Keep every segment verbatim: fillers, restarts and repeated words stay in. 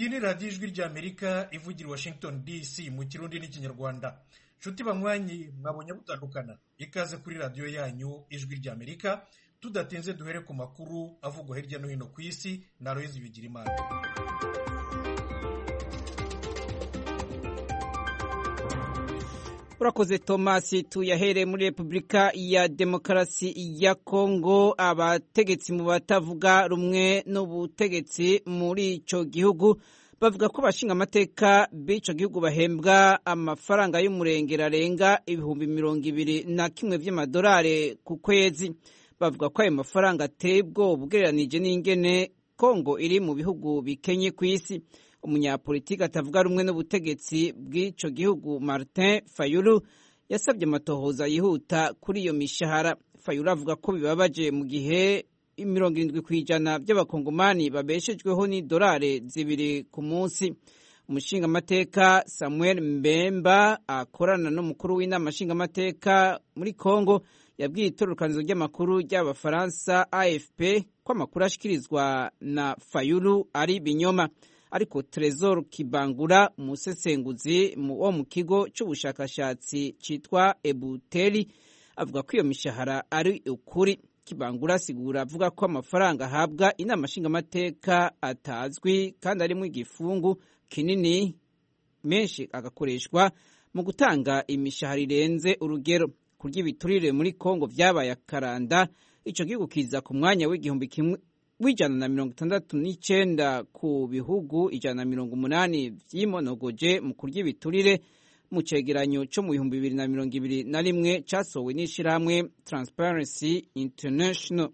iyi ni radiyo ijwi ry'Amerika ivugira i Washington D C mu kirundi n'ikinyarwanda. Nshuti banywanyi mwabonye butandukana, ikaze kuri radiyo yanyu ijwi ry'Amerika. Tudatinze duhere ku makuru avugwa hirya no hino ku isi na Aloyizi Bigirimana. Urakoze Thomas, tuyahere muri Republika ya Demokarasi ya Kongo. Abategetsi mu batavuga rumwe n'ubutegetsi muri ico gihugu bavuga ko bashinga amateka b'ico gihugu bahembwa amafaranga y'umurengera arenga ibihumbi mirongo ibiri na kimwe vy'amadolari ku kwezi. Bavuga ko ayo mafaranga ateye ubwoba ugereranije n'ingene Kongo iri mu bihugu bikenye ku isi. Umunyapolitiki atavuga rumwe n'ubutegetsi bw'ico gihugu Martin Fayulu yasabye amatohoza yihuta kuri iyo mishahara. Fayulu avuga ko bibabaje mu gihe mirongo irindwi kw'ijana by'abakongomani babeshejweho n'idolari zibiri ku munsi. Umushingamateka Samuel Mbemba akorana n'umukuru w'inama nshingamateka muri Kongo yabwiye itororokanizo ry'amakuru ry'abafaransa A F P ko amakuru ashikirizwa na Fayulu ari binyoma. Ariko Trezor Kibangura, umusesenguzi wo mu kigo c'ubushakashatsi citwa Ebuteri, avuga ko iyo mishahara ari ukuri. Kibangura asigura avuga ko amafaranga ahabwa inama nshingamateka atazwi kandi arimwo igifungu kinini, menshi agakoreshwa mu gutanga imishahara irenze urugero. Kurya ibiturire muri Kongo vyabaye akaranda, ico gihugu kiza ku mwanya w'igihumbi kimwe w'ijana na mirongo itandatu n'icenda ku bihugu ijana na mirongo umunani vy'imonogoje mu kurya ibiturire mu cegeranyo co mu bihumbi bibiri na mirongo ibiri na rimwe casohowe n'ishirahamwe Transparency International.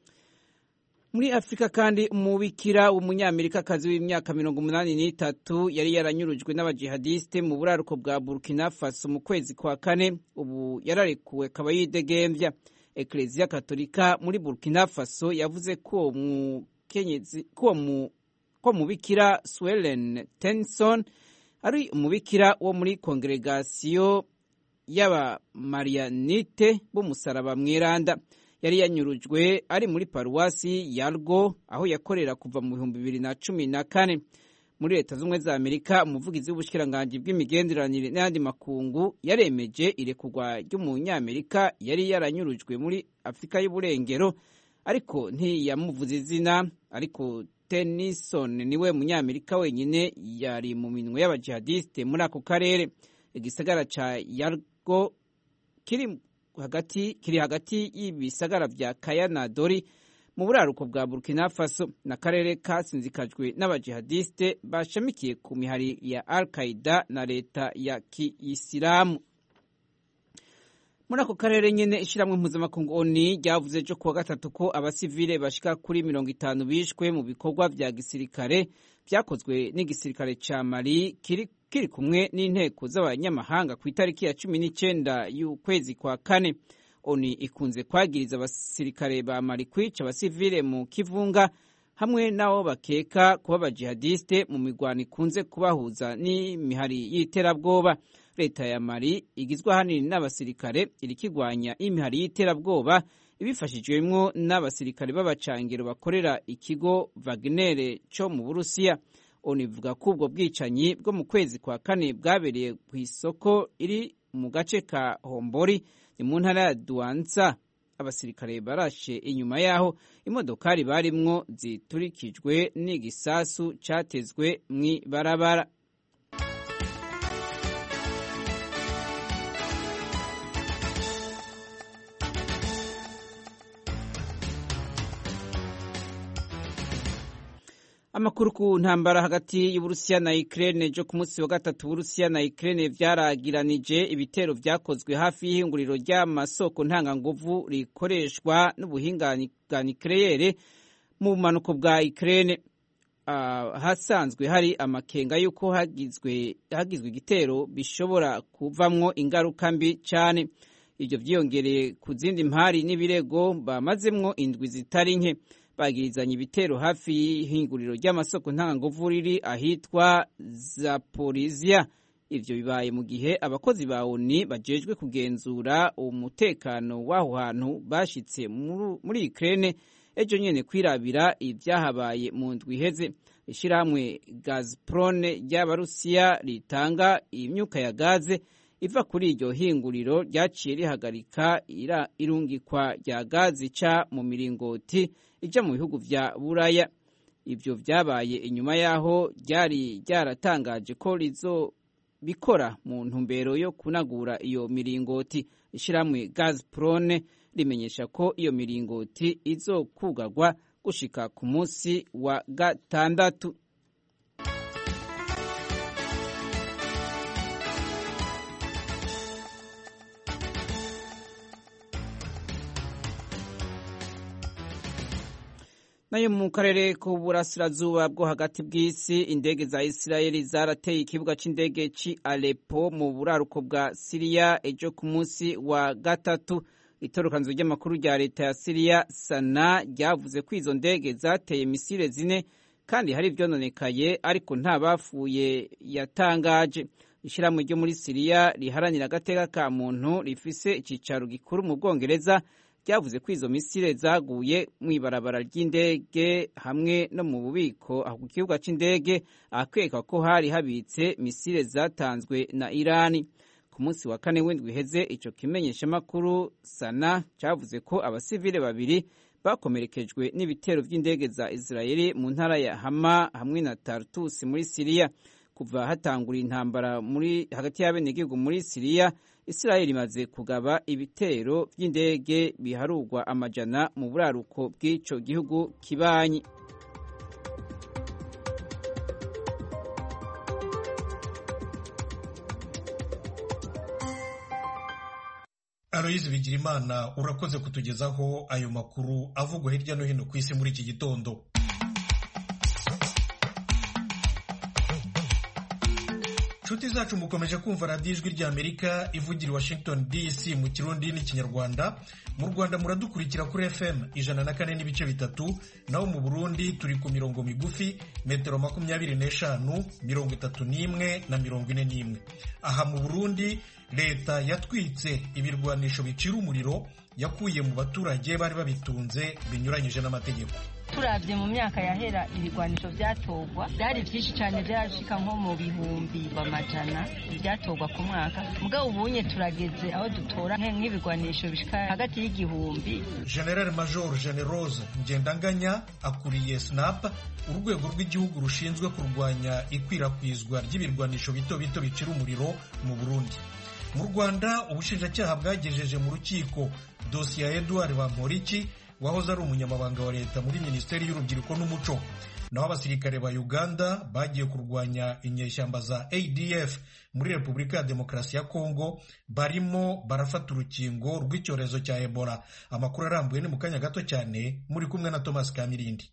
Muri Afrika kandi umubikira w'umunyamerikakazi w'imyaka mirongo umunani n'itatu yari yaranyurujwe n'abajihadiste mu buraruko bwa Burkina Faso mu kwezi kwa kane, ubu yararekuwe akaba yidegemvya. Eklezia Katolika muri Burkina Faso yavuze ko umukenyezi ko mu ko mubikira Swellen Tenson ari umubikira wo muri Congregation y'aba Marianite b'umusaraba mweranda. Yari yanyurujwe ari muri paruwasi Yargo aho yakorera kuva mu bihumbi bibiri na cumi na kane. Muri Leta z'Ubumwe za Amerika, umuvugizi w'ubushikiranganji bw'imigenderanire n'andi makungu yaremeje irekurwa ry'umunyamerika yari yaranyurujwe muri Afrika y'Uburengero, ariko ntiyamuvuze izina. Ariko Tennyson niwe munyamerika wenyine yari mu minwe y'abajihadiste muri ako karere. Igisagara ca Yargo kiri hagati kiri hagati y'ibisagara vya Kaya na Dori mu buraruko bwa Burkina Faso, na karere kasinzikajwe n'abajihadiste bashamikiye ku mihari ya Al-Qaeda na leta ya Kiislamu. Muri ako karere nyene, ishiramwe mpuzamakungu O N U ryavuze ejo kuwa gatatu ko abasivile bashika kuri mirongo itanu bishwe mu bikorwa vya gisirikare vyakozwe n'igisirikare ca Mali kiri kiri kumwe n'inteko z'abanyamahanga ku itariki ya cumi n'icenda y'ukwezi kwa kane. O N U ikunze kwagiriza abasirikare ba Mali kwica abasivile mu kivunga hamwe nabo bakeka kuba abajihadiste mu mirwano ikunze kubahuza n'imihari y'iterabwoba. Leta ya Mali igizwe ahanini n'abasirikare irikigwanya imihari y'iterabwoba ibifashijwemwo n'abasirikare b'abacangero bakorera ikigo Wagner co mu Burusiya. O N U ivuga ko ubwo bwicanyi bwo mu kwezi kwa kane bwabereye ku isoko iri mu gace ka Hombori ni mu ntara ya Douentza. Abasirikare barashe inyuma yaho imodokari barimwo ziturikijwe n'igisasu catezwe mw'ibarabara. Amakuru ku ntambara hagati y'Uburusiya na Ukraine. Jo ku munsi wa gatatu, Uburusiya na Ukraine vyaragiranije ibitero vyakozwe hafi y'ihinguriro ry'amasoko ntanganguvu rikoreshwa n'ubuhinga bwa nucleaire mu bumanuko bwa Ukraine. Uh, hasanzwe hari amakenga yuko hagizwe hagizwe igitero bishobora kuvamwo ingaruka mbi cane. Ivyo vyiyongereye ku zindi mpari n'ibirego bamazemwo indwi zitari nke. Bagirizanye ibitero hafi y'ihinguriro ry'amasoko ntanganguvu riri ahitwa Zaporizhia. Ivyo bibaye mu gihe abakozi ba O N U bajejwe kugenzura umutekano w'aho hantu bashitse muri Ukraine ejo nyene kwirabira ivyahabaye mu ndwi iheze. ishyirahamwe Gazprom ry'Abarusiya ritanga imyuka ya gaze iva kuri iryo hinguriro ryaciye rihagarika irungikwa rya gaze ica mu miringoti ija mu bihugu vya Buraya. Ivyo vyabaye inyuma yaho ryari ryaratangaje ko rizo bikora mu ntumbero yo kunagura iyo miringoti. Ishyirahamwe Gazprom rimenyesha ko iyo miringoti izokugagwa gushika ku munsi wa gatandatu. Nayo mu karere k'uburasirazuba bwo hagati bw'isi, indege za Isirayeli zarateye ikibuga c'indege ci Aleppo mu buraruko bwa Siriya ejo ku munsi wa gatatu. Itorokanzo ry'amakuru rya leta ya Siriya Sana ryavuze ko izo ndege zateye misile zine kandi hari ivyononekaye ariko nta bapfuye yatangaje. Ishirahamwe ryo muri Siriya riharanira agateka ka muntu rifise icicaro gikuru mu Bwongereza ryavuze ko izo misile zaguye mw'ibarabara ry'indege hamwe no mu bubiko aho ku kibuga c'indege ahakekwa ko hari habitse misile zatanzwe na Irani. Ku munsi wa kane w'indwi iheze, ico kimenyeshamakuru Sana cavuze ko abasivile babiri bakomerekejwe n'ibitero vy'indege za Israeli mu ntara ya Hama hamwe na Tartus muri Siriya. Kuva hatangura intambara muri hagati y'abenegihugu muri Siriya, Israeli imaze kugaba ibitero vy'indege biharurwa amajana mu buraruko bw'ico gihugu kibanyi. Aloyizi Bigirimana, urakoze kutugezaho ayo makuru avugwa hirya no hino ku isi muri iki gitondo. Nshuti zacu, mukomeje kumva radiyo ijwi ry'Amerika ivugira i Washington D C mu Kirundi n'Ikinyarwanda. Mu Rwanda muradukurikira kuri F M ijana na kane n'ibice bitatu, naho mu Burundi turi ku mirongo migufi metero makumyabiri n'eshanu, mirongo itatu n'imwe na mirongo ine n'imwe. Aha mu Burundi leta yatwitse ibirwanisho bicira umuriro yakuye mu baturage bari babitunze binyuranyije n'amategeko. Turavye mu myaka yahera ibigwanisho vyatogwa byari vyinshi cyane, byashika nko mu bihumbi bamajana byatogwa ku mwaka. Mugabo ubunye turageze aho dutora nk'ibigwanisho bishika hagati y'igihumbi. General Major Generose Ngendanganya akuriye SNAP, urwego rw'igihugu rushinzwe kurwanya ikwirakwizwa ry'ibirwanisho bito bito bicira umuriro mu Burundi. Mu Rwanda ubushinjacyaha bwagejeje mu rukiko dosiye ya Edouard Bamporiki wahoze ari umunyamabanga wa leta muri Minisiteri y'Urubyiruko n'Umuco. Naho abasirikare ba Uganda bagiye kurwanya inyeshyamba za A D F muri Repubulika ya Demokarasi ya Kongo barimo barafata urukingo rw'icyorezo cya Ebola. Amakuru arambuye ni mu kanya gato cyane, muri kumwe na Thomas Kamirindi.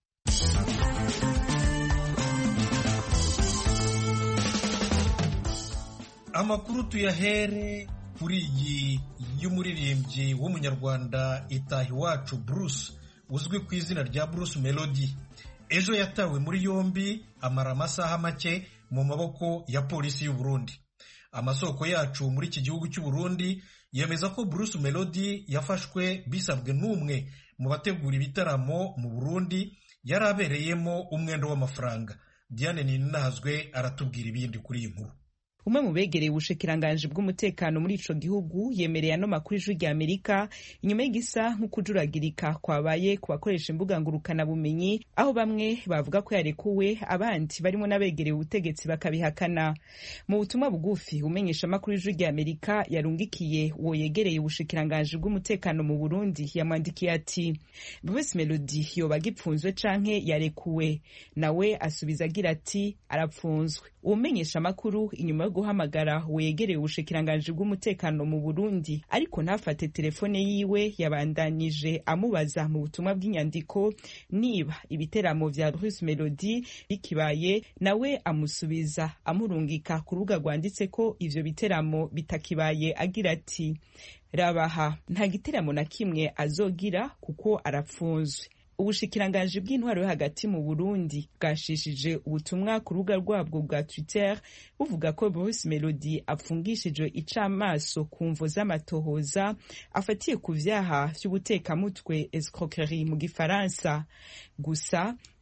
Amakuru tuyahere kuri iyi y'umuririmbyi w'umunyarwanda Itahiwacu Bruce uzwi ku izina rya Bruce Melody. Ejo yatawe muri yombi amara amasaha make mu maboko ya polisi y'u Burundi. Amasoko yacu muri iki gihugu cy'u Burundi yemeza ko Bruce Melody yafashwe bisabwe n'umwe mu bategura ibitaramo mu Burundi yari abereyemo umwenda w'amafaranga. Diane Ninahazwe aratubwira ibindi kuri iyi nkuru. Umwe mu begereye ubushikiranganje bw'umutekano muri ico gihugu yemereye ano makuru ijwi rya Amerika inyuma y'igisa nk'ukujuragirika kwabaye ku bakoresha imbuga ngurukana bumenyi, aho bamwe bavuga ko yarekuwe abandi barimo n'abegereye ubutegetsi bakabihakana. Mu butumwa bugufi umenyesha makuru ijwi rya Amerika yarungikiye uwo yegereye ubushikiranganje bw'umutekano mu Burundi yamwandikiye ati Bruce Melody yoba gipfunzwe canke yarekuwe, nawe asubiza agira ati arapfunzwe. Umenyesha makuru inyuma yo guhamagara wegereye ubushikiranganje bw'umutekano mu Burundi ariko ntafate telefone yiwe, yabandanije amubaza mu butumwa bw'inyandiko niba ibiteramo vya Bruce Melody bikibaye, nawe amusubiza amurungika ku rubuga rwanditse ko ivyo biteramo bitakibaye agira ati rabaha nta giteramo na kimwe azogira kuko arapfunzwe. Ubushikiranganje bw'intwaro yo hagati mu Burundi bwashishije ubutumwa ku rubuga rwabwo bwa Twitter buvuga ko Bruce Melody apfungishijwe icamaso ku mvo z'amatohoza afatiye ku vyaha vy'ubutekamutwe escroquerie mu Gifaransa. Gusa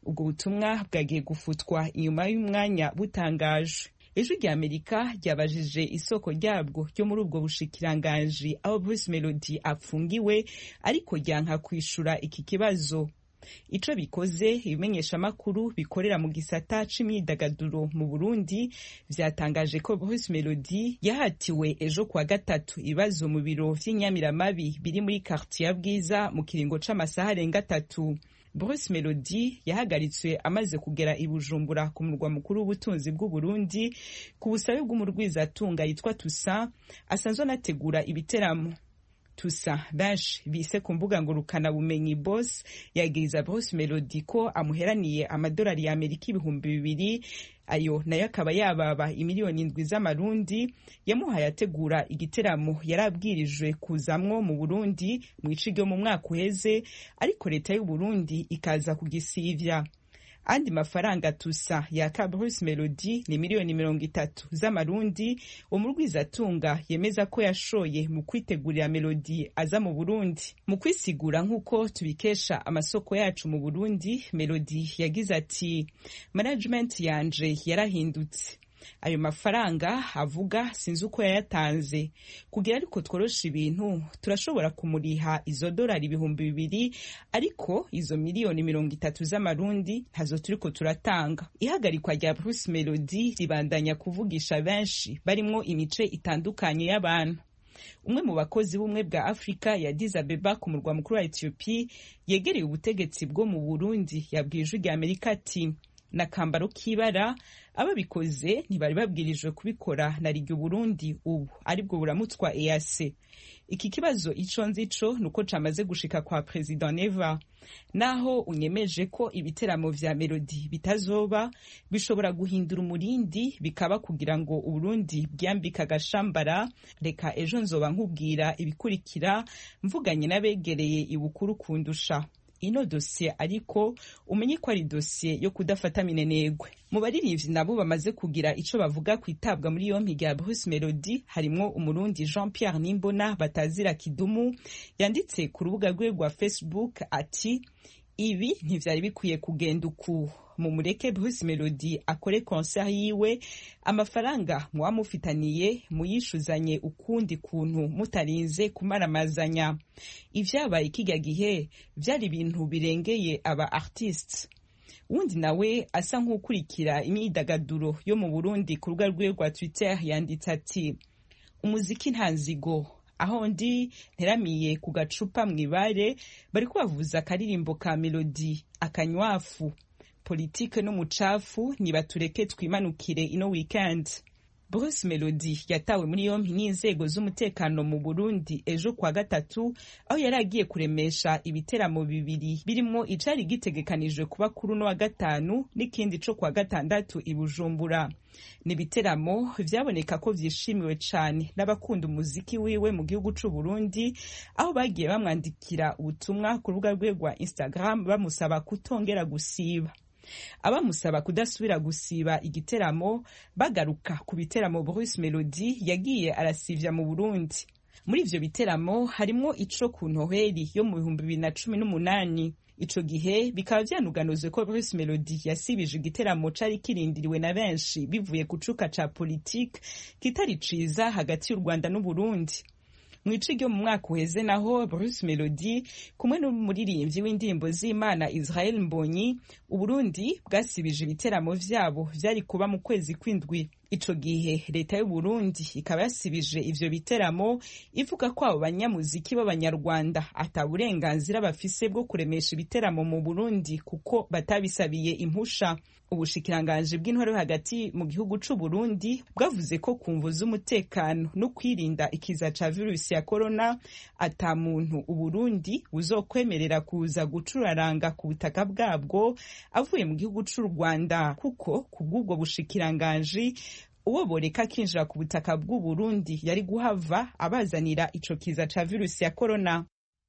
ubwo butumwa bwagiye gufutwa inyuma y'umwanya butangajwe. Ijwi rya Amerika ryabajije isoko ryabwo ryo muri ubwo bushikiranganji aho Bruce Melody apfungiwe, ariko ryanka kwishura iki kibazo. Ico bikoze, ibimenyesha makuru bikorera mu gisata c'imyidagaduro mu Burundi vyatangaje ko Bruce Melody yahatiwe ejo kwa gatatu ibibazo mu biro vy'inyamiramabi biri muri quartier ya Bwiza mu kiringo c'amasaha arenga atatu. Bruce Melody yahagaritswe amaze kugera i Bujumbura ku murwa mukuru w'ubutunzi bw'u Burundi ku busabe bw'umurwizatunga yitwa Tusa asanzwe anategura ibiteramo. Tusa benshi bise ku mbuga ngurukana bumenyi Boss yagiriza Bruce Melody ko amuheraniye amadolari ya Amerika ibihumbi bibiri, ayo nayo akaba yababa imiliyoni indwi z'amarundi yamuhaye ategura igiteramo yarabwirijwe kuzamwo mu Burundi mu ici ryo mu mwaka uheze, ariko leta y'u Burundi ikaza kugisivya. Andi mafaranga Tusa yaka Bruce Melody ni miliyoni mirongo itatu z'amarundi, umurwizatunga yemeza ko yashoye mu kwitegurira Melody aza mu Burundi. Mu kwisigura nk'uko tubikesha amasoko yacu mu Burundi, Melody yagize ati management yanje yarahindutse, ayo mafaranga avuga sinzi uko yayatanze, kugira ariko tworosha ibintu turashobora kumuriha izo dolari ibihumbi bibiri, ariko izo miliyoni mirongo itatu z'amarundi ntazo turiko turatanga. Ihagarikwa rya Bruce Melody ribandanya kuvugisha benshi barimwo imice itandukanye y'abantu. Umwe mu bakozi b'umwe bwa Afrika ya Addis Abeba ku murwa mukuru wa Ethiopia yegereye ubutegetsi bwo mu Burundi yabwiye Ijwi rya Amerika ati na kambaro kibara ababikoze ntibari babwirijwe kubikora na rigyo Burundi ubu aribwo buramutswa E A C. Iki kibazo ico nzico nuko camaze gushika kwa President Neva, naho unyemeje ko ibiteramo vya Melody bitazoba bishobora guhindura umurindi bikaba kugira ngo Uburundi bwambika gashambara. Reka ejo nzoba nkubwira ibikurikira mvuganye nabegereye ibukuru kundusha. Ino dossier ariko umenye ko ari dossier yo kudafata minenegwe. Mu baririmbyi nabo bamaze kugira ico bavuga kwitabwa muri yompi rya Bruce Melody harimwo umurundi Jean Pierre Nimbona batazira Kidumu yanditse ku rubuga rwe rwa Facebook ati ibi ntivyari bikwiye kugenda uku, mu mureke Bruce Melody akore concert yiwe, amafaranga muwamufitaniye muyishuzanye ukundi kuntu mutarinze kumaramazanya. Ivyabaye kijya gihe vyari ibintu birengeye aba artists. Wundi nawe asa nk'ukurikira imyidagaduro yo mu Burundi ku rubuga rwe rwa Twitter yanditse ati umuziki nta nzigo, aho ndi nteramiye ku gacupa mwibare bari kubavuza akaririmbo ka Melody akanywafu, politike no mucafu nibatureke twimanukire ino weekend. Bruce Melody yatawe muri yompi n'inzego z'umutekano mu Burundi ejo kwa gatatu, aho yari agiye kuremesha ibiteramo bibiri birimo icari gitegekanijwe kuba kuri no wa gatanu n'ikindi co kwa gatandatu i Bujumbura. Ni biteramo vyaboneka ko vyishimiwe cane n'abakunda umuziki wiwe mu gihugu c'u Burundi, aho bagiye bamwandikira ubutumwa ku rubuga rwe rwa Instagram bamusaba kutongera gusiba. Abamusaba kudasubira gusiba igiteramo bagaruka ku biteramo Bruce Melody yagiye arasivya mu Burundi. Muri ivyo biteramo harimwo ico ku Noheli yo mu bihumbi bibiri na cumi n'umunani. Ico gihe bikaba vyanuganuzwe ko Bruce Melody yasibije igiteramo cari kirindiriwe na benshi bivuye ku cuka ca politique kitari ciza hagati y'u Rwanda n'u Burundi. Mwici ryo mu mwaka uheze naho Bruce Melody kumwe n'umuririmbyi w'indirimbo z'Imana Israel Mbonyi, Uburundi bwasibije ibiteramo vyabo vyari kuba mu kwezi kw'indwi. Ico gihe leta y'u Burundi ikaba yasibije ivyo biteramo ivuga ko abo banyamuziki b'abanyarwanda ataburenganzira bafise bwo kuremesha ibiteramo mu Burundi kuko batabisabiye impusha. Ubushikiranganje bw'intwaro hagati mu gihugu c'u Burundi bwavuze ko kumvo z'umutekano no kwirinda ikiza ca virusi ya corona ata muntu u Burundi uzokwemerera kuza gucuraranga ku butaka bwabwo avuye mu gihugu c'u Rwanda, kuko kubw'ubwo bushikiranganje uwo boreka kinjira ku butaka bw'u Burundi yari guhava abazanira ico kiza ca virusi ya corona.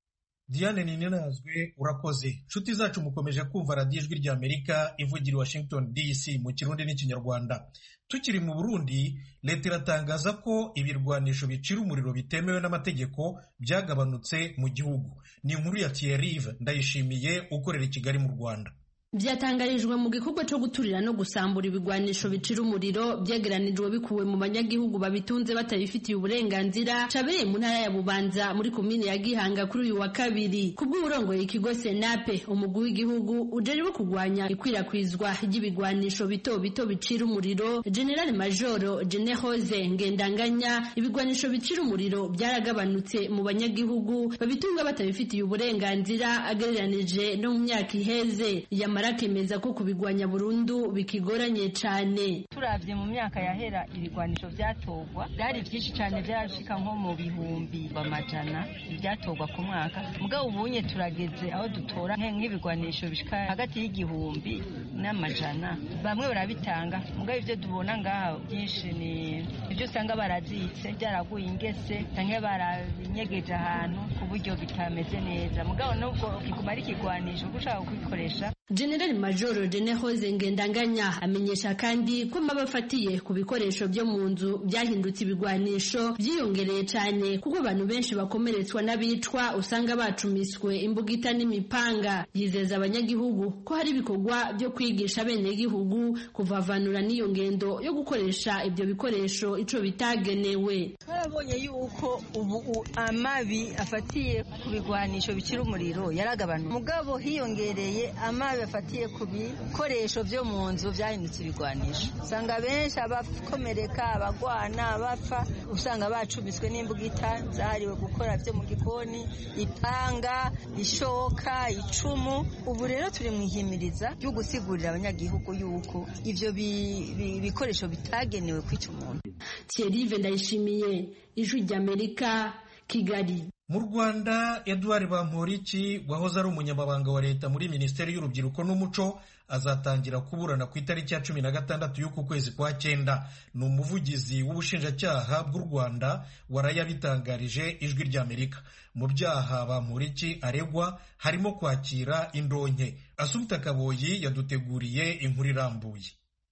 Diane Ninazwe urakoze. Nshuti zacu mukomeje kumva radiyo Ijwi rya Amerika ivugira Washington D C mu Kirundi n'Ikinyarwanda. Tukiri mu Burundi, leta iratangaza ko ibirwanisho bicira umuriro bitemewe n'amategeko byagabanutse mu gihugu. Ni inkuru ya Thierry Ndayishimiye ukorera i Kigali mu Rwanda. Byatangarijwe mu gikorwa cyo guturira no gusambura ibigwanisho bicira umuriro byegeranijwe bikuwe mu banyagihugu babitunze batabifitiye uburenganzira cabereye mu ntara ya Bubanza muri komine ya Gihanga kuri uyu wa kabiri. Kubw'uburongoye ikigo Senape umugwi w'igihugu ujejwe kugwanya ikwirakwizwa ry'ibigwanisho bito bito bicira umuriro, General Major Jenehose Ngendanganya, ibigwanisho bicira umuriro byaragabanutse mu banyagihugu babitunga batabifitiye uburenganzira agereranije no mu myaka iheze. Arakemeza ko kubigwanya burundu bikigoranye cyane. Turavye mu myaka yahera ibigwanisho byatogwa byari byinshi cyane, byarashika nko mu bihumbi bamajana byatogwa ku mwaka. Mugabo ubunye turageze aho dutora nk'ibigwanisho bishika hagati y'igihumbi n'amajana. Bamwe barabitanga, mugabo ivyo dubona ngaha byinshi ni ibyo usanga barazitse byaraguye ingese canke baranyegeje ahantu ku buryo bitameze neza. Mugabo nubwo kiguma ari kigwanisho gushaka kubikoresha. General Major Jenehose Ngendanganya amenyesha kandi ko mabafatiye ku bikoresho byo mu nzu byahindutse ibigwanisho byiyongereye cyane kuko abantu benshi bakomeretswa n'abicwa usanga bacumiswe imbugita n'imipanga. Yizeza abanyagihugu ko hari ibikorwa byo kwigisha bene gihugu kuvavanura n'iyo ngendo yo gukoresha ibyo bikoresho ico bitagenewe. Twabonye yuko ubu amabi afatiye ku bigwanisho bicira umuriro yaragabanuka, mugabo hiyongereye amabi bafatiye ku bikoresho byo mu nzu byahindutse ibigwanisho. Usanga benshi abakomereka, abagwana, abapfa usanga bacumiswe n'imbugita zahariwe gukora byo mu gikoni, ipanga, ishoka, icumu. Ubu rero turi mu ihimiriza ryo gusigurira abanyagihugu yuko ivyo bikoresho bitagenewe kwica umuntu. Thierry Ndayishimiye, Ijwi ry'Amerika, Kigali. Mu Rwanda, Edouard Bamporiki wahoze ari umunyamabanga wa leta muri Minisiteri y'Urubyiruko n'Umuco azatangira kuburana ku itariki ya cumi na gatandatu y'uku kwezi kwa cyenda. Ni umuvugizi w'ubushinjacyaha bw'u Rwanda warayabitangarije Ijwi ry'Amerika. Mu byaha Bamporiki aregwa harimo kwakira indonke. Asumta Kaboyi yaduteguriye inkuru irambuye.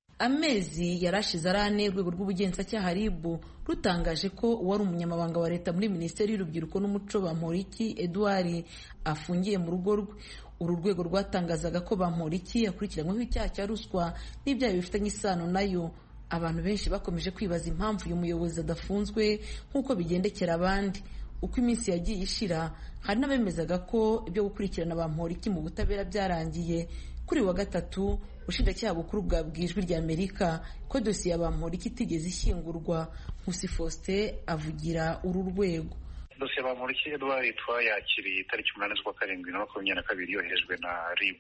Amezi yarashize arane urwego rw'ubugenzacyaha R I B rutangaje ko uwari umunyamabanga wa leta muri Minisiteri y'Urubyiruko n'Umuco Bamporiki Edouard afungiye mu rugo rwe. Uru rwego rwatangazaga ko Bamporiki akurikiranyweho icyaha cya ruswa n'ibyaha bifitanye isano nayo. Abantu benshi bakomeje kwibaza impamvu uyu muyobozi adafunzwe nk'uko bigendekera abandi. Uko iminsi yagiye ishira, hari n'abemezaga ko ibyo gukurikirana Bamporiki mu butabera byarangiye. Kuri wa gatatu ubushinjacyaha bukuru bwa Ijwi ry'Amerika ko dosiye ya Bamporiki itigeze ishyingurwa. Nkusi Faustin avugira uru rwego. Dosiye ya Bamporiki Edouard twayakiriye itariki umunani z'ukwa karindwi na makumyabiri na kabiri yoherejwe na R I B.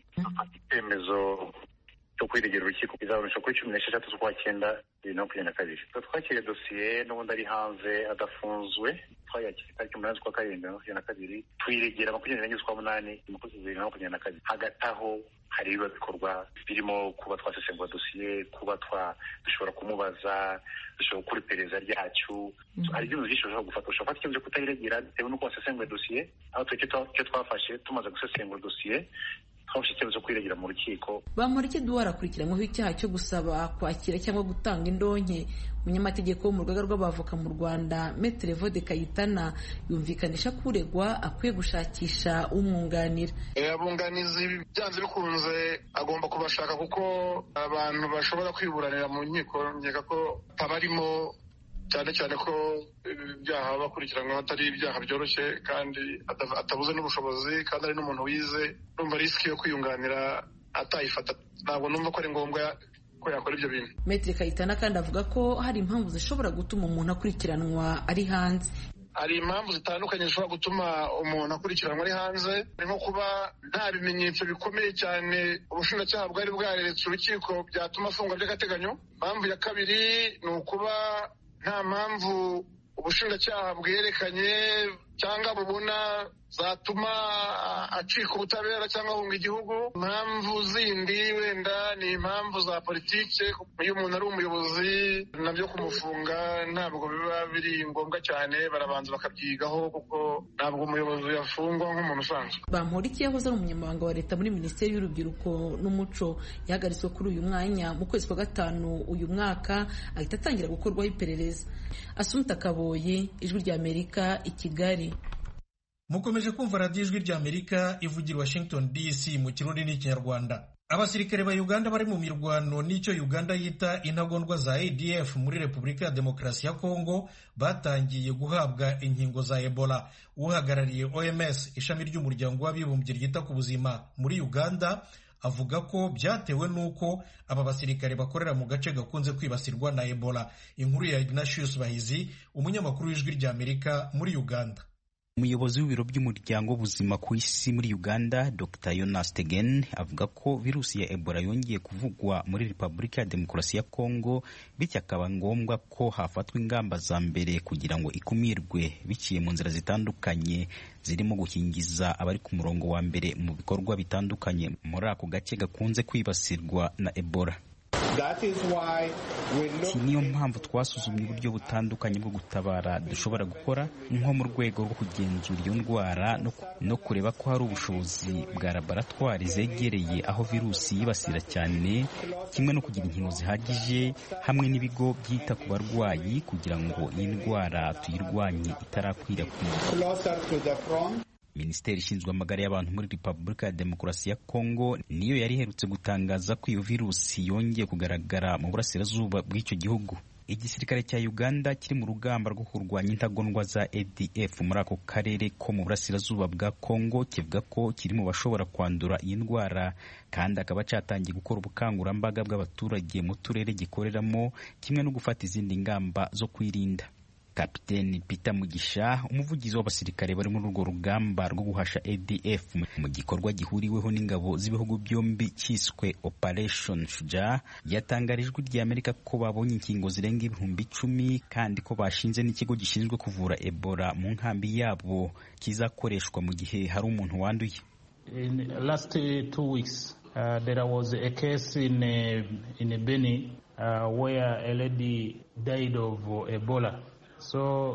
Icyemezo cyo kwiregera urukiko kizaburanishwa kuri cumi n'esheshatu z'ukwa cyenda bibiri na makumyabiri na kabiri. Twakiriye dosiye n'ubundi ari hanze adafunzwe. Twayakiriye itariki umunani z'ukwa karindwi na makumyabiri na kabiri, tuyiregera makumyabiri n'enye z'ukwa munani bibiri na makumyabiri na kabiri. Hagati aho hari ibiba bikorwa birimo kuba twasesengura dosiye, kuba dushobora kumubaza, dushobora gukora iperereza ryacu. Hari ibintu byinshi ushobora gufata. Ushobora gufata icyemezo kutayiregera bitewe n'uko wasesenguye dosiye. Aho icyo twafashe tumaze gusesengura dosiye twafashe icyemezo cyo kwiregera mu rukiko. Bamporiki Edouard akurikiranyweho icyaha cyo gusaba, kwakira cyangwa gutanga indonke. Umunyamategeko wo mu rugaga rw'abavoka mu Rwanda Maître Evode Kayitana yumvikanisha ko uregwa akwiye gushakisha umwunganira. Abunganizi byanze bikunze agomba kubashaka kuko abantu bashobora kwiburanira mu nkiko nkeka ko tabarimo, cyane cyane ko ibyaha bakurikiranywe atari ibyaha byoroshye kandi atabuze n'ubushobozi kandi ari n'umuntu wize. Numva risiki yo kwiyunganira atayifata, ntabwo numva ko ari ngombwa ko yakora ibyo bintu. Maître Kayitana kandi avuga ko hari impamvu zishobora gutuma umuntu akurikiranwa ari hanze. Hari impamvu zitandukanye zishobora gutuma umuntu akurikiranwa ari hanze, nko kuba nta bimenyetso bikomeye cyane ubushinjacyaha bwari bwareretse urukiko byatuma afungwa by'agateganyo. Impamvu ya kabiri ni ukuba nta mpamvu ubushinjacyaha bwerekanye cyangwa bubona zatuma acika ubutabera cyangwa ahunga igihugu. Impamvu zindi wenda ni impamvu za politike. Iyo umuntu ari umuyobozi nabyo kumufunga ntabwo biba biri ngombwa cyane, barabanza bakabyigaho kuko ntabwo umuyobozi yafungwa nk'umuntu usanzwe. Bamporiki yahoze ari umunyamabanga wa leta muri Minisiteri y'Urubyiruko n'Umuco yahagaritswe kuri uyu mwanya mu kwezi kwa gatanu uyu mwaka, ahita atangira gukorwaho iperereza. Asumta Kaboyi, Ijwi ry'Amerika, i Kigali. Mukomeje kumva radiyo Ijwi ry'Amerika ivugira Washington D C mu Kirundi n'Ikinyarwanda. abasirikare ba Uganda bari mu mirwano n'icyo Uganda yita intagondwa za A D F muri Repubulika ya Demokarasi ya Kongo batangiye guhabwa inkingo za Ebola. Uhagarariye O M S ishami ry'umuryango w'abibumbye ryita ku buzima muri Uganda avuga ko byatewe n'uko aba basirikare bakorera mu gace gakunze kwibasirwa na Ebola. Inkuru ya Ignatius Bahizi, umunyamakuru w'ijwi ry'Amerika muri Uganda. Umuyobozi w'ibiro by'umuryango w'ubuzima ku isi muri Uganda Doctor Jonas Tegen avuga ko virusi ya Ebola yongeye kuvugwa muri Repubulika ya Demokarasi ya Kongo, bityo akaba ngombwa ko hafatwa ingamba za mbere kugira ngo ikumirwe biciye mu nzira zitandukanye zirimo gukingiza abari ku murongo wa mbere mu bikorwa bitandukanye muri ako gace gakunze kwibasirwa na Ebola. Si niyo mpamvu twasuzumye uburyo butandukanye bwo gutabara dushobora gukora, nko mu rwego rwo kugenzura iyo ndwara no, no kureba ko hari ubushobozi bwa laboratwari zegereye aho virusi yibasira cyane, kimwe no kugira inkingo zihagije hamwe n'ibigo byita ku barwayi kugira ngo iyi ndwara tuyirwanye itarakwirakwira. Minisiteri ishinzwe amagara y'abantu muri Repubulika ya Demokarasi ya Kongo niyo yari iherutse gutangaza ko iyo virusi yongeye kugaragara mu burasirazuba bw'icyo gihugu. Igisirikare cya Uganda kiri mu rugamba rwo kurwanya intagondwa za A D F muri ako karere ko mu burasirazuba bwa Kongo kivuga ko kiri mu bashobora kwandura iyi ndwara, kandi akaba cyatangiye gukora ubukangurambaga bw'abaturage mu turere gikoreramo, kimwe no gufata izindi ngamba zo kwirinda. Kapiteni Peter Mugisha, umuvugizi w'abasirikare bari muri urwo rugamba rwo guhasha A D F mu gikorwa gihuriweho n'ingabo z'ibihugu byombi cyiswe Operation Shujaa, yatangarijwe ry'Amerika ko babonye inkingo zirenga ibihumbi icumi kandi ko bashinze n'ikigo gishinzwe kuvura Ebola mu nkambi yabo kizakoreshwa mu gihe hari umuntu wanduye. In last two weeks uh, there was a case in uh, in Beni uh, where a lady died of Ebola. So,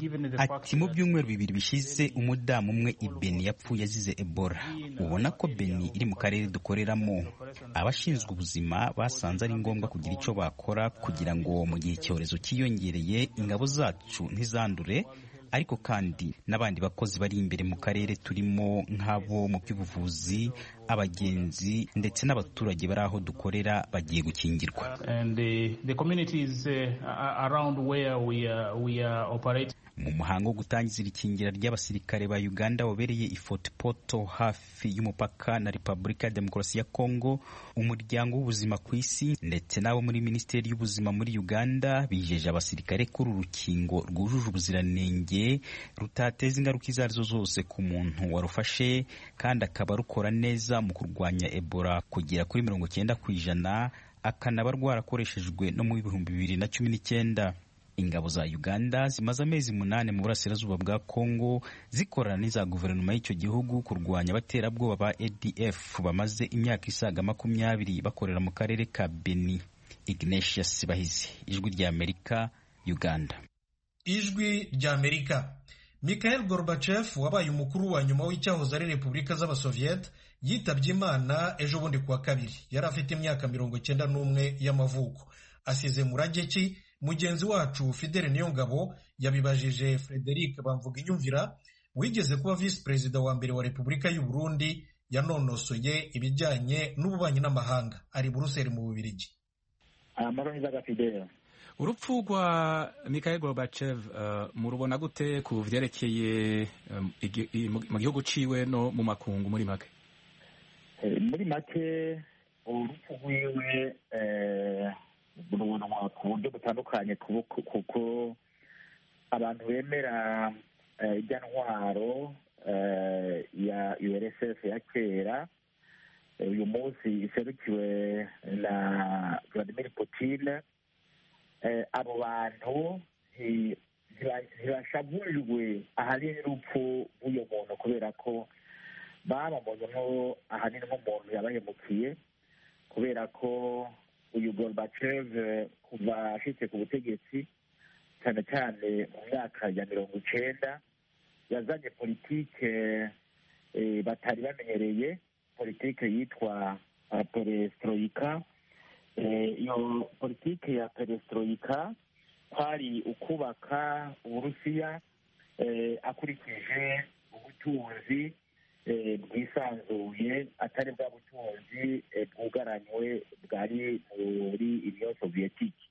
ati mu byumweru bibiri bishize umudamu umwe i Beni yapfuye azize Ebola. Ubona ko Beni iri mu karere dukoreramo. Abashinzwe ubuzima basanze ari ngombwa kugira icyo bakora kugira ngo mu gihe icyorezo cyiyongereye ingabo zacu ntizandure, ariko kandi n'abandi bakozi bari imbere mu karere turimo nk'abo mu by'ubuvuzi, abagenzi ndetse n'abaturage bari aho dukorera bagiye gukingirwa. And the, the communities uh, around where we are, we are operating. Mu muhango wo gutangiza irikingira ry'abasirikare ba Uganda wabereye i Fort Portal hafi y'umupaka na Repubulika ya Demokarasi ya Kongo, umuryango w'ubuzima ku isi ndetse n'abo muri Minisiteri y'Ubuzima muri Uganda bijeje abasirikare ko uru rukingo rwujuje ubuziranenge, rutateza ingaruka izo arizo zose ku muntu warufashe, kandi akaba rukora neza mu kurwanya Ebola kugera kuri mirongo cyenda ku ijana, akanaba rwarakoreshejwe no mu bihumbi bibiri na cumi n'icyenda. Ingabo za Uganda zimaze amezi munane mu burasirazuba bwa Kongo zikorana n'iza guverinoma y'icyo gihugu kurwanya abaterabwoba ba A D F bamaze imyaka isaga makumyabiri bakorera mu karere ka Beni. Ignatius Bahizi, Ijwi ry'Amerika, Uganda. Ijwi ry'Amerika. Mikhail Gorbachev wabaye umukuru wa nyuma w'icyahoze ari Repubulika z'Abasoviet yitabye Imana ejo bundi kuwa kabiri. Yari afite imyaka mirongo cyenda n'umwe y'amavuko. Asize murage ki? Mugenzi wacu Fidele Niyongabo yabibajije Frederic Bamvuginyumvira, wigeze kuba visi perezida wa mbere wa Repubulika y'u Burundi, yanonosoye ibijyanye n'ububanyi n'amahanga, ari Buruseli mu Bubiligi. Urupfu rwa Mikhail Gorbachev uh, murubona gute ku vyerekeye um, mu gihugu ciwe no mu makungu muri make? Muri make urupfu rwiwe eh burubona ku buryo butandukanye kuko abantu bemera ijya ntwaro ya U R S S ya kera uyu munsi iserukiwe na Vladimir Putin, abo bantu ntibashaburirwe ahanini n'urupfu rw'uyo muntu kubera ko bababonye nko ahanini nk'umuntu yabahemukiye, kubera ko uyu Gorbachev kuva ashitse ku butegetsi cyane cyane mu myaka ya mirongo icenda yazanye politike e, batari bamenyereye, politike yitwa uh, perestroika. Iyo e, politike ya perestroika kwari ukubaka Uburusiya e, akurikije ubutunzi bwisanzuye atari bwa butunzi bwugaranywe bwari muri uniyo soviyetike.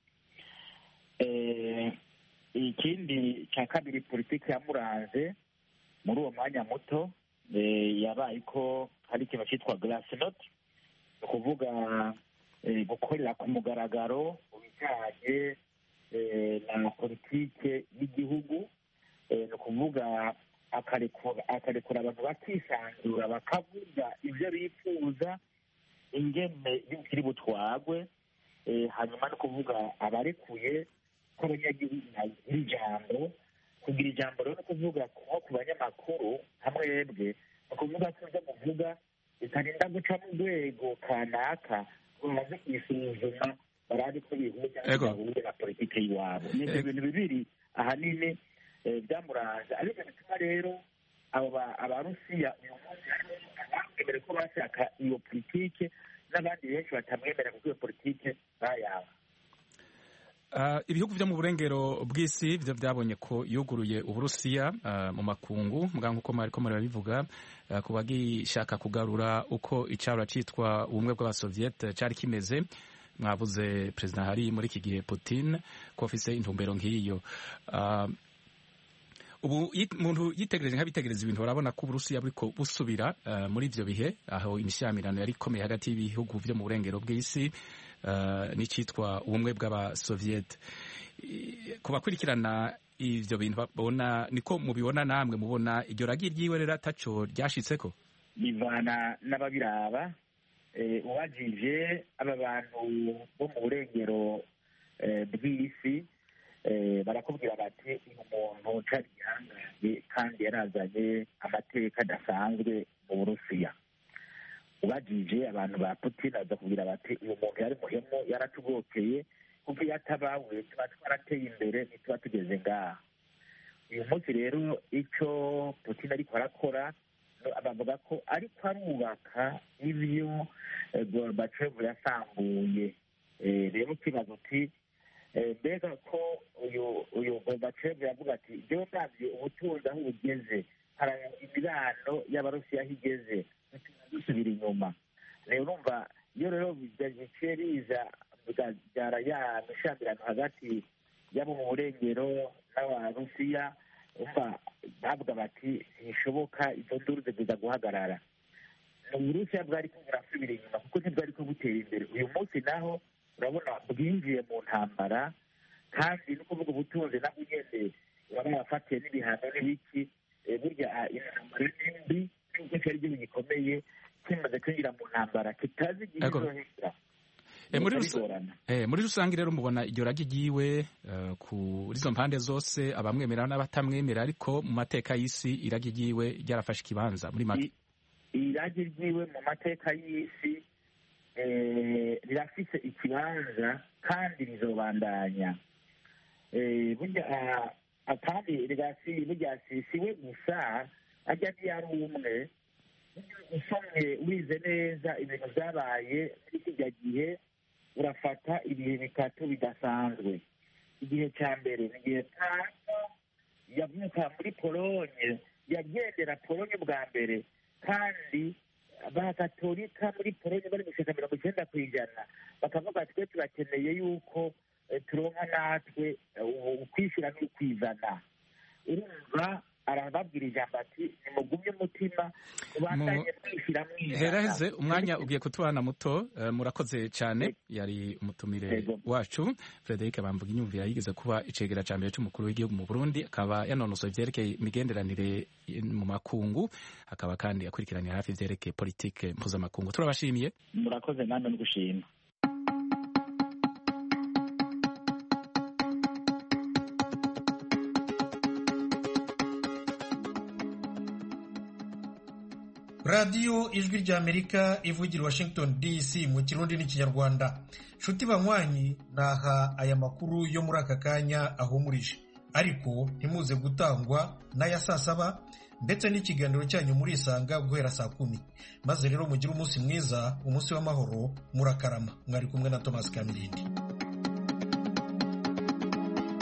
Ikindi cya kabiri, politiki yamuranze muri uwo mwanya muto yabaye ko hari ikintu cyitwa glasnost, ni ukuvuga gukorera ku mugaragaro mu bijyanye na politike y'igihugu, ni ukuvuga akarekura abantu bakisanzura bakavuga ibyo bifuza ingene y'ukiri butwagwe, hanyuma no kuvuga abarekuye ko abanyagihugu bagira ijambo. Kugira ijambo rero no kuvuga nko ku banyamakuru hamwe mwebwe, ni ukuvuga ko ibyo muvuga bitarinda guca mu rwego kanaka ngo bamaze kwisuzuma barabe ko bihuza bidahuye na politike y'iwabo. Ni ibyo bintu bibiri ahanini byamuranze, ariko bituma rero abo abarusiya uyu munsi bemere ko bashaka iyo politike n'abandi benshi batamwemera kuko iyo politike bayaba. Ibihugu byo mu burengero bw'isi byo byabonye ko yuguruye Uburusiya mu makungu muganga uko mariko murabivuga ku bagishaka kugarura uko icabura citwa ubumwe bw'abasoviet cari kimeze. Mwavuze perezida hari muri iki gihe Putin ko afise intumbero nk'iyo. Ubu umuntu yitegereje nk'abitegereza ibintu urabona ko Uburusiya buriko busubira muri ivyo bihe aho imishamirano yari ikomeye hagati y'ibihugu byo mu burengero bw'isi n'icitwa ubumwe bw'abasoviet. Ku bakurikirana ivyo bintu babona niko mubibona namwe, mubona iryo ragi ryiwe rero ataco ryashitseko? Bivana n'ababiraba, ubajije aba bantu bo mu burengero bw'isi barakubwira bati uyu muntu cari gihangaye kandi yarazanye amateka adasanzwe mu Burusiya. Ubajije abantu ba Putin aza kubwira bati uyu muntu yari muhemu, yaratugokeye kuko iyo atabawe tuba twarateye imbere ntituba tugeze ngaha. Uyu munsi rero icyo Putin ariko arakora bavuga ko ariko arubaka ibyo Gorbachev yasambuye. Rero kibazo uti mbega ko uyu uyu Gorbachev yavuga ati jewe ndavye ubutunzi aho bugeze, hari imibano y'Abarusiya aho igeze, dusubira inyuma. Rero urumva iyo rero biciye biza bigabyara ya mishamirano hagati y'abo mu burengero n'Abarusiya, umva bavuga bati ntibishoboka, izo nduru ziza guhagarara. Uburusiya bwariko burasubira inyuma kuko ntibwariko butera imbere. Uyu munsi naho urabona bwinjiye mu ntambara, kandi no kuvuga ubutunzi nabwo nyene urabona bafatiye n'ibihano n'ibiki. Burya intambara n'imbi nubwo cyari igihugu gikomeye kimaze kwinjira mu ntambara kitazi igihe izohera. Muri rusange rero mubona iryo ragi ryiwe kuri izo mpande zose, abamwemera n'abatamwemera, ariko mu mateka y'isi iragi ryiwe ryarafashe ikibanza muri make. Iragi ryiwe mu mateka y'isi rirafise ikibanza kandi rizobandanya. Burya kandi burya si we gusa, ajya ntiyari umwe. Usomye wize neza ibintu byabaye muri kijya gihe, urafata ibihe bitatu bidasanzwe. Igihe cya mbere ni igihe Papa yavuka muri Polonye, yagendera Polonye bwa mbere, kandi abakatolika muri Polonye bari gushika mirongo icyenda ku ijana bakavuga twe turakeneye yuko turonka natwe ukwishyira n'ukwizana. Urumva arababwira ijambo ati nimugumye umutima ubandanye mwishyira mwizana. Heraheze umwanya ugiye kutubana muto. Murakoze cyane. Yari umutumire wacu Frederic Bamvuga inyumvira yigeze kuba icegera ca mbere c'umukuru w'igihugu mu Burundi, akaba yanonosoye ivyerekeye imigenderanire mu makungu, akaba kandi akurikiranira hafi ivyerekeye politike mpuzamakungu. Turabashimiye. Murakoze namwe n'ugushima. radiyo ijwi ry'Amerika ivugira Washington D C mu kirundi n'ikinyarwanda. Nshuti banywanyi, naha aya makuru yo muri aka kanya ahumurije, ariko ntimuze gutangwa n'aya saa saba ndetse n'ikiganiro cyanyu muri Isanga guhera saa kumi. Maze rero mugire umunsi mwiza, umunsi w'amahoro, murakarama. Mwari kumwe na Thomas Kamilindi.